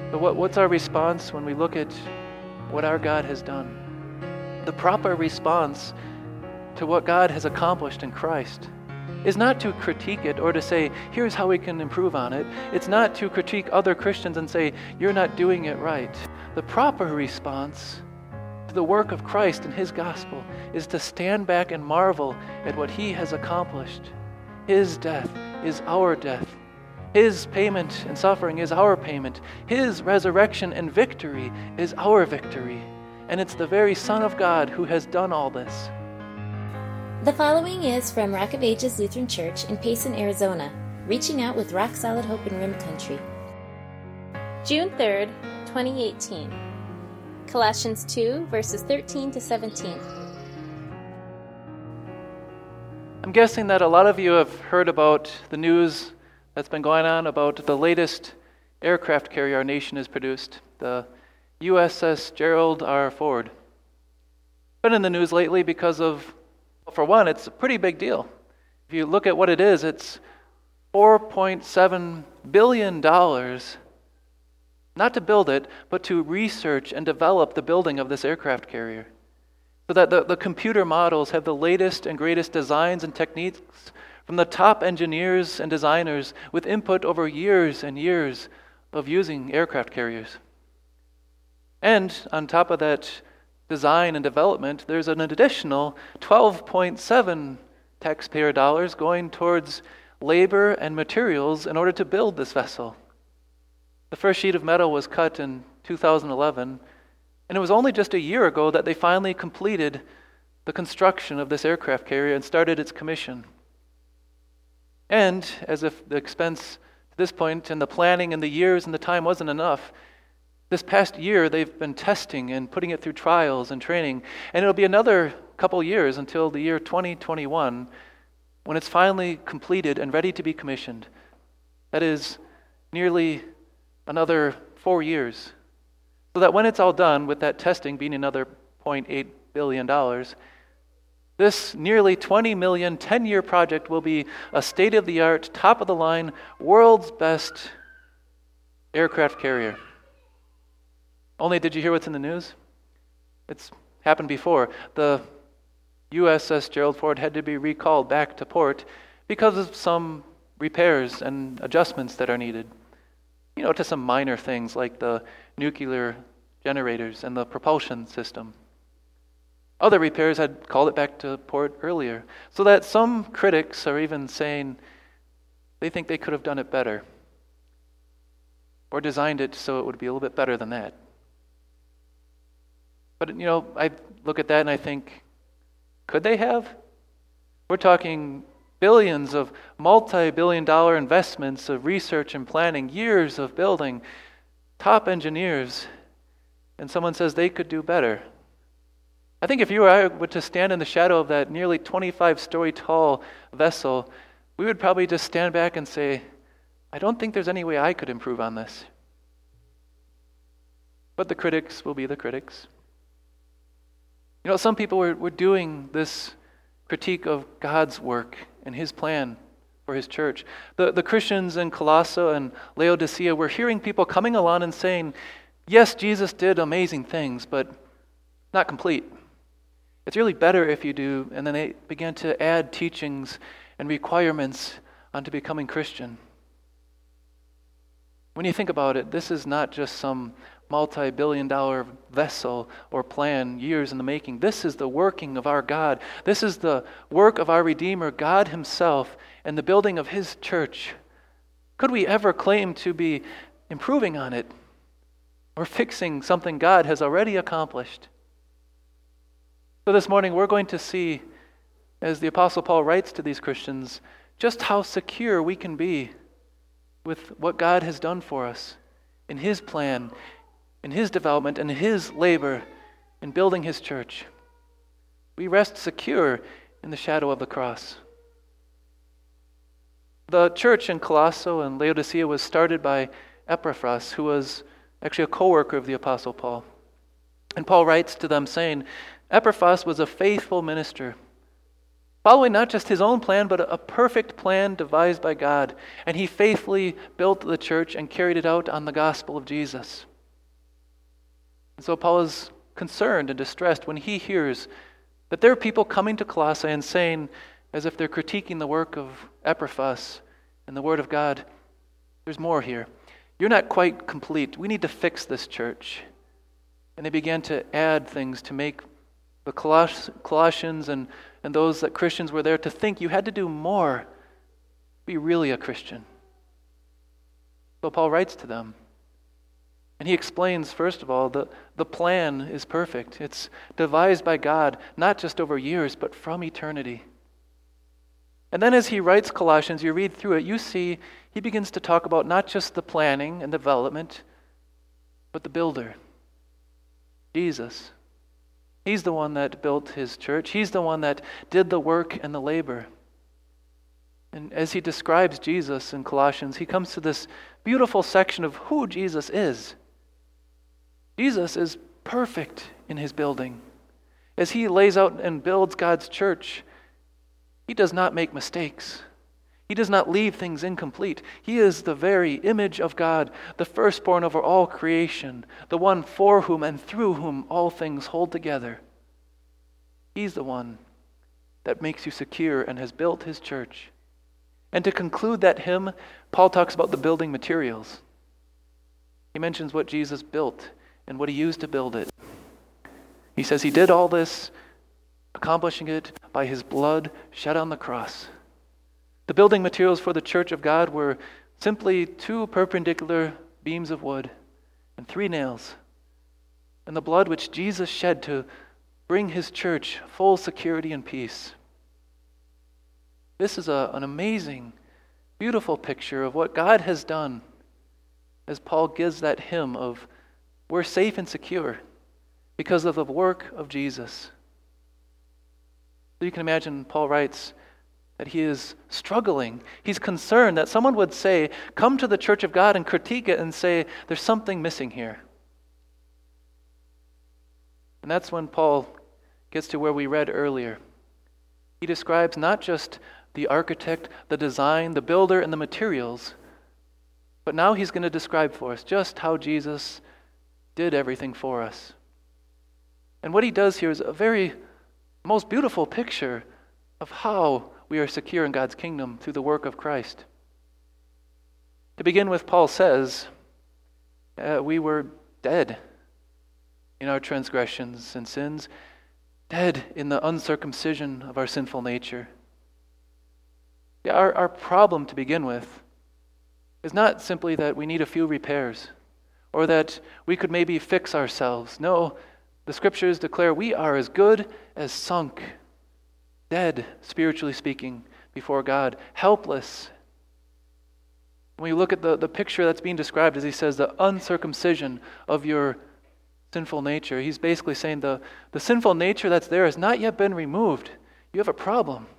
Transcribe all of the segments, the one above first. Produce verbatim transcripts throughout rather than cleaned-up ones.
But what, what's our response when we look at what our God has done? The proper response to what God has accomplished in Christ is not to critique it or to say, here's how we can improve on it. It's not to critique other Christians and say, you're not doing it right. The proper response to the work of Christ and His gospel is to stand back and marvel at what He has accomplished. His death is our death. His payment and suffering is our payment. His resurrection and victory is our victory. And it's the very Son of God who has done all this. The following is from Rock of Ages Lutheran Church in Payson, Arizona, reaching out with rock-solid hope in Rim Country. June third, twenty eighteen. Colossians two, verses thirteen to seventeen. I'm guessing that a lot of you have heard about the news that's been going on about the latest aircraft carrier our nation has produced, the U S S Gerald R. Ford. Been in the news lately because of, for one, it's a pretty big deal. If you look at what it is, it's four point seven billion dollars, not to build it, but to research and develop the building of this aircraft carrier. So that the, the computer models have the latest and greatest designs and techniques from the top engineers and designers with input over years and years of using aircraft carriers. And on top of that design and development, there's an additional twelve point seven taxpayer dollars going towards labor and materials in order to build this vessel. The first sheet of metal was cut in two thousand eleven, and it was only just a year ago that they finally completed the construction of this aircraft carrier and started its commission. And as if the expense to this point and the planning and the years and the time wasn't enough, this past year they've been testing and putting it through trials and training, and it'll be another couple years until the year twenty twenty-one when it's finally completed and ready to be commissioned. That is nearly another four years. So that when it's all done, with that testing being another zero point eight billion dollars, this nearly twenty million dollars ten-year project will be a state-of-the-art, top-of-the-line, world's best aircraft carrier. Only, did you hear what's in the news? It's happened before. The U S S Gerald Ford had to be recalled back to port because of some repairs and adjustments that are needed. You know, to some minor things like the nuclear generators and the propulsion system. Other repairs had called it back to port earlier, so that some critics are even saying they think they could have done it better or designed it so it would be a little bit better than that. But, you know, I look at that and I think, could they have? We're talking billions of multi-billion dollar investments of research and planning, years of building, top engineers, and someone says they could do better. I think if you or I were to stand in the shadow of that nearly twenty-five story tall vessel, we would probably just stand back and say, I don't think there's any way I could improve on this. But the critics will be the critics. You know, some people were, were doing this critique of God's work and His plan for His church. The, the Christians in Colossae and Laodicea were hearing people coming along and saying, yes, Jesus did amazing things, but not complete. It's really better if you do, and then they began to add teachings and requirements onto becoming Christian. When you think about it, this is not just some multi-billion dollar vessel or plan years in the making. This is the working of our God. This is the work of our Redeemer, God Himself, and the building of His church. Could we ever claim to be improving on it or fixing something God has already accomplished? So this morning we're going to see, as the Apostle Paul writes to these Christians, just how secure we can be with what God has done for us in His plan, in His development, and His labor in building His church. We rest secure in the shadow of the cross. The church in Colossae and Laodicea was started by Epaphras, who was actually a co-worker of the Apostle Paul. And Paul writes to them saying, Epaphras was a faithful minister, following not just his own plan, but a perfect plan devised by God. And he faithfully built the church and carried it out on the gospel of Jesus. And so Paul is concerned and distressed when he hears that there are people coming to Colossae and saying, as if they're critiquing the work of Epaphras and the Word of God, there's more here. You're not quite complete. We need to fix this church. And they began to add things to make the Coloss- Colossians and, and those that Christians were there to think you had to do more to be really a Christian. So Paul writes to them. And he explains, first of all, that the plan is perfect. It's devised by God, not just over years, but from eternity. And then as he writes Colossians, you read through it, you see he begins to talk about not just the planning and development, but the builder, Jesus. He's the one that built his church. He's the one that did the work and the labor. And as he describes Jesus in Colossians, he comes to this beautiful section of who Jesus is. Jesus is perfect in his building. As he lays out and builds God's church, he does not make mistakes. He does not leave things incomplete. He is the very image of God, the firstborn over all creation, the one for whom and through whom all things hold together. He's the one that makes you secure and has built his church. And to conclude that hymn, Paul talks about the building materials. He mentions what Jesus built and what he used to build it. He says he did all this, accomplishing it by his blood shed on the cross. The building materials for the church of God were simply two perpendicular beams of wood and three nails, and the blood which Jesus shed to bring his church full security and peace. This is a, an amazing, beautiful picture of what God has done as Paul gives that hymn of we're safe and secure because of the work of Jesus. So you can imagine Paul writes that he is struggling. He's concerned that someone would say, come to the church of God and critique it and say, there's something missing here. And that's when Paul gets to where we read earlier. He describes not just the architect, the design, the builder, and the materials, but now he's going to describe for us just how Jesus did everything for us. And what he does here is a very most beautiful picture of how we are secure in God's kingdom through the work of Christ. To begin with, Paul says, uh, we were dead in our transgressions and sins, dead in the uncircumcision of our sinful nature. Yeah, our, our problem to begin with is not simply that we need a few repairs or that we could maybe fix ourselves. No, the scriptures declare we are as good as sunk, dead, spiritually speaking, before God, helpless. When you look at the, the picture that's being described, as he says, the uncircumcision of your sinful nature, he's basically saying the, the sinful nature that's there has not yet been removed. You have a problem.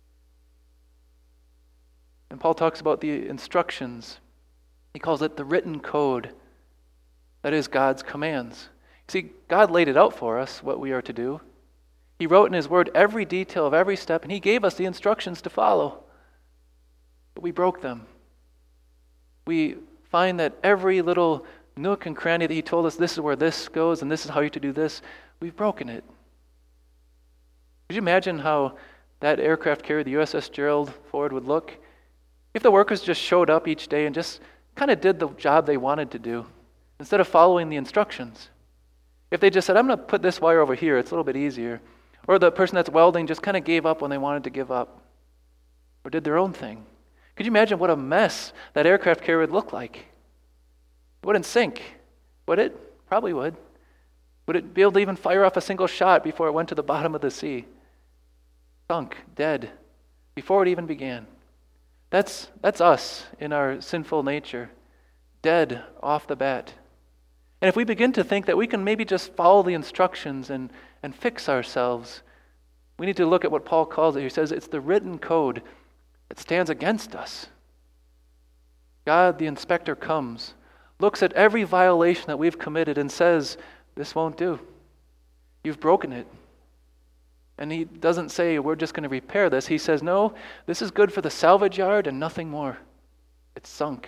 And Paul talks about the instructions. He calls it the written code. That is God's commands. See, God laid it out for us, what we are to do. He wrote in his word every detail of every step, and he gave us the instructions to follow. But we broke them. We find that every little nook and cranny that he told us, this is where this goes, and this is how you're to do this, we've broken it. Could you imagine how that aircraft carrier, the U S S Gerald Ford, would look if the workers just showed up each day and just kind of did the job they wanted to do instead of following the instructions? If they just said, I'm going to put this wire over here, it's a little bit easier. Or the person that's welding just kind of gave up when they wanted to give up. Or did their own thing. Could you imagine what a mess that aircraft carrier would look like? It wouldn't sink, would it? Probably would. Would it be able to even fire off a single shot before it went to the bottom of the sea? Sunk, dead, before it even began. That's, that's us in our sinful nature. Dead off the bat. And if we begin to think that we can maybe just follow the instructions and, and fix ourselves, we need to look at what Paul calls it. He says it's the written code that stands against us. God, the inspector, comes, looks at every violation that we've committed and says, this won't do. You've broken it. And he doesn't say, we're just going to repair this. He says, no, this is good for the salvage yard and nothing more. It's sunk.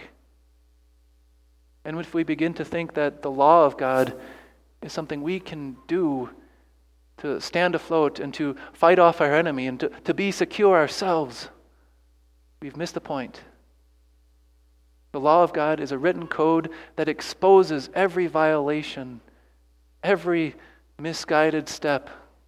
And if we begin to think that the law of God is something we can do to stand afloat and to fight off our enemy and to, to be secure ourselves, we've missed the point. The law of God is a written code that exposes every violation, every misguided step.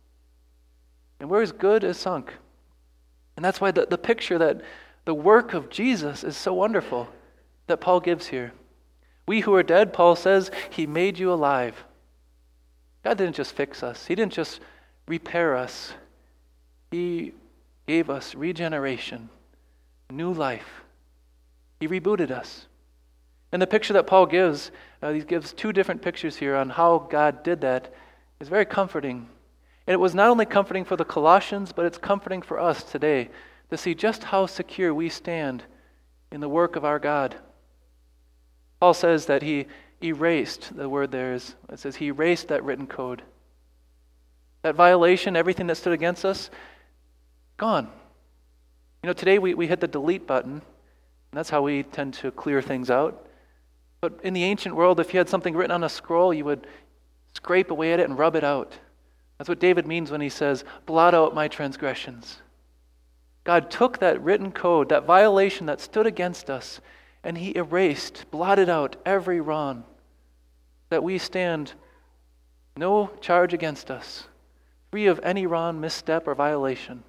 And we're as good as sunk. And that's why the, the picture that the work of Jesus is so wonderful that Paul gives here. We who are dead, Paul says, he made you alive. God didn't just fix us. He didn't just repair us. He gave us regeneration, new life. He rebooted us. And the picture that Paul gives, uh, he gives two different pictures here on how God did that, is very comforting. And it was not only comforting for the Colossians, but it's comforting for us today to see just how secure we stand in the work of our God. Paul says that he erased, the word there is, it says he erased that written code. That violation, everything that stood against us, gone. You know, today we, we hit the delete button, and that's how we tend to clear things out. But in the ancient world, if you had something written on a scroll, you would scrape away at it and rub it out. That's what David means when he says, blot out my transgressions. God took that written code, that violation that stood against us, and he erased, blotted out every wrong, that we stand no charge against us, free of any wrong, misstep, or violation.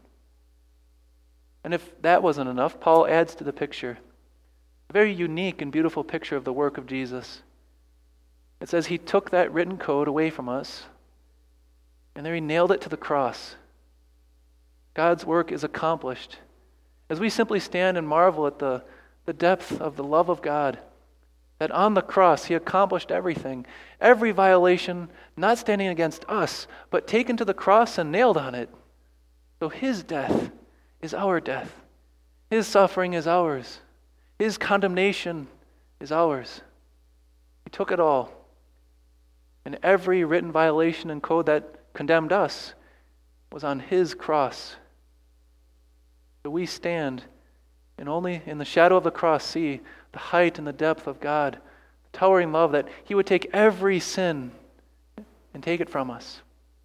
And if that wasn't enough, Paul adds to the picture a very unique and beautiful picture of the work of Jesus. It says he took that written code away from us, and there he nailed it to the cross. God's work is accomplished. As we simply stand and marvel at the, the depth of the love of God, that on the cross he accomplished everything. Every violation, not standing against us, but taken to the cross and nailed on it. So his death is our death. His suffering is ours. His condemnation is ours. He took it all. And every written violation and code that condemned us was on his cross. So we stand and only in the shadow of the cross see the height and the depth of God, the towering love that he would take every sin and take it from us.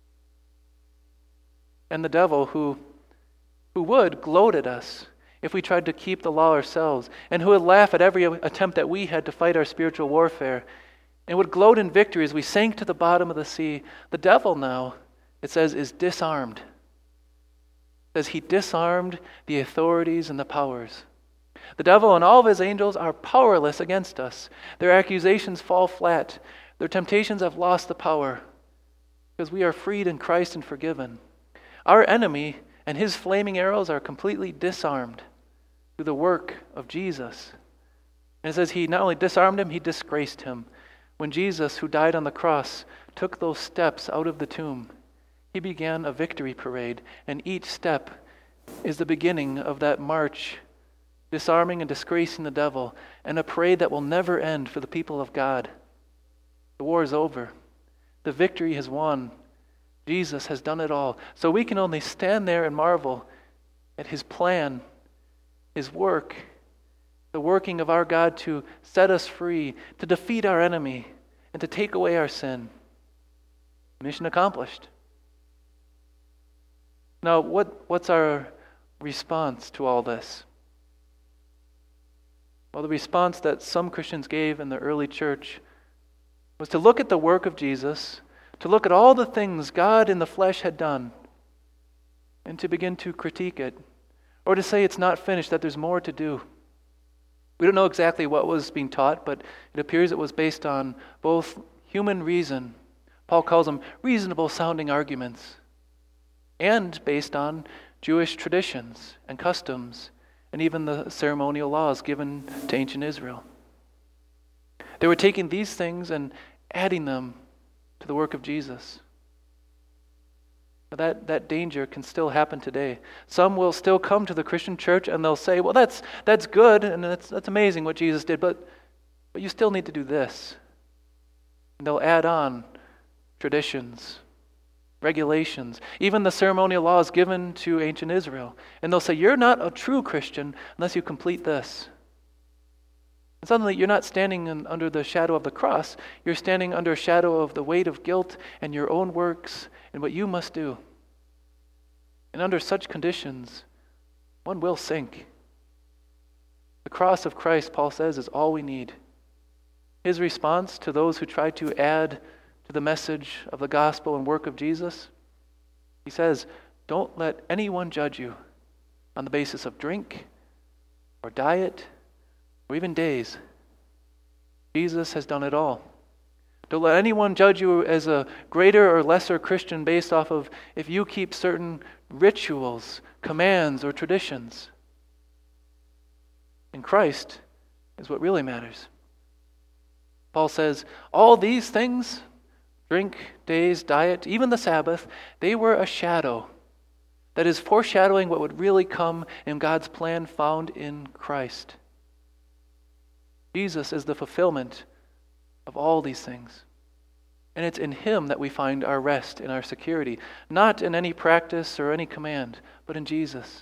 And the devil who, who would gloat at us if we tried to keep the law ourselves, and who would laugh at every attempt that we had to fight our spiritual warfare, and would gloat in victory as we sank to the bottom of the sea. The devil now, it says, is disarmed. It says he disarmed the authorities and the powers. The devil and all of his angels are powerless against us. Their accusations fall flat. Their temptations have lost the power because we are freed in Christ and forgiven. Our enemy and his flaming arrows are completely disarmed through the work of Jesus. And it says he not only disarmed him, he disgraced him. When Jesus, who died on the cross, took those steps out of the tomb, he began a victory parade, and each step is the beginning of that march, disarming and disgracing the devil, and a parade that will never end for the people of God. The war is over. The victory has won. Jesus has done it all. So we can only stand there and marvel at his plan, his work, the working of our God to set us free, to defeat our enemy, and to take away our sin. Mission accomplished. Now, what, what's our response to all this? Well, the response that some Christians gave in the early church was to look at the work of Jesus, to look at all the things God in the flesh had done, and to begin to critique it, or to say it's not finished, that there's more to do. We don't know exactly what was being taught, but it appears it was based on both human reason, Paul calls them reasonable sounding arguments, and based on Jewish traditions and customs, and even the ceremonial laws given to ancient Israel. They were taking these things and adding them to the work of Jesus. That, that danger can still happen today. Some will still come to the Christian church and they'll say, well, that's that's good and that's, that's amazing what Jesus did, but, but you still need to do this. And they'll add on traditions regulations, even the ceremonial laws given to ancient Israel. And they'll say, you're not a true Christian unless you complete this. And suddenly you're not standing in, under the shadow of the cross. You're standing under a shadow of the weight of guilt and your own works and what you must do. And under such conditions, one will sink. The cross of Christ, Paul says, is all we need. His response to those who try to add to the message of the gospel and work of Jesus, he says, don't let anyone judge you on the basis of drink or diet or even days. Jesus has done it all. Don't let anyone judge you as a greater or lesser Christian based off of if you keep certain rituals, commands, or traditions. In Christ is what really matters. Paul says, all these things, drink, days, diet, even the Sabbath, they were a shadow that is foreshadowing what would really come in God's plan found in Christ. Jesus is the fulfillment of all these things. And it's in Him that we find our rest and our security, not in any practice or any command, but in Jesus.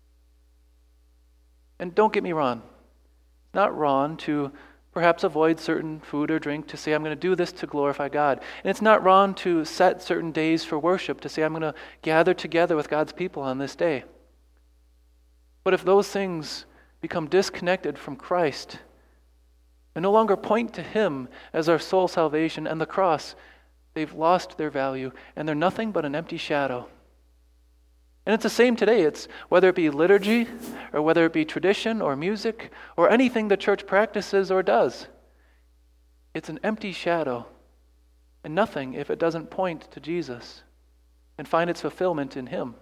And don't get me wrong, it's not wrong to perhaps avoid certain food or drink to say, I'm going to do this to glorify God. And it's not wrong to set certain days for worship to say, I'm going to gather together with God's people on this day. But if those things become disconnected from Christ and no longer point to Him as our soul salvation and the cross, they've lost their value and they're nothing but an empty shadow. And it's the same today. It's whether it be liturgy or whether it be tradition or music or anything the church practices or does. It's an empty shadow and nothing if it doesn't point to Jesus and find its fulfillment in Him.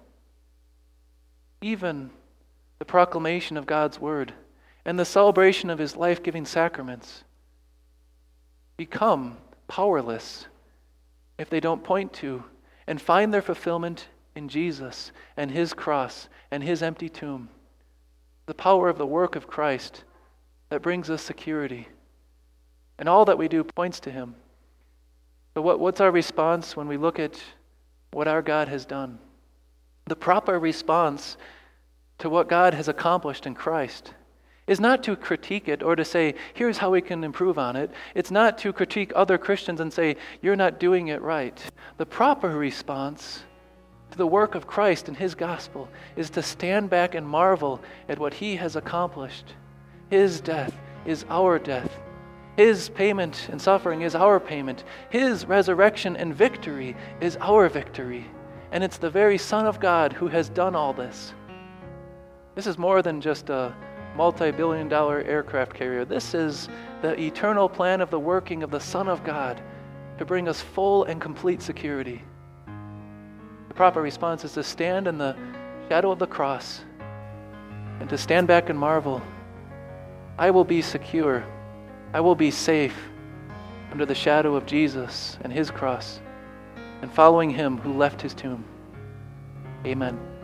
Even the proclamation of God's word and the celebration of His life-giving sacraments become powerless if they don't point to and find their fulfillment in Jesus and His cross and His empty tomb. The power of the work of Christ that brings us security. And all that we do points to Him. So what, what's our response when we look at what our God has done? The proper response to what God has accomplished in Christ is not to critique it or to say, here's how we can improve on it. It's not to critique other Christians and say, you're not doing it right. The proper response to the work of Christ and His gospel is to stand back and marvel at what He has accomplished. His death is our death. His payment and suffering is our payment. His resurrection and victory is our victory. And it's the very Son of God who has done all this. This is more than just a multi-billion dollar aircraft carrier. This is the eternal plan of the working of the Son of God to bring us full and complete security. The proper response is to stand in the shadow of the cross and to stand back and marvel. I will be secure. I will be safe under the shadow of Jesus and His cross and following Him who left His tomb. Amen.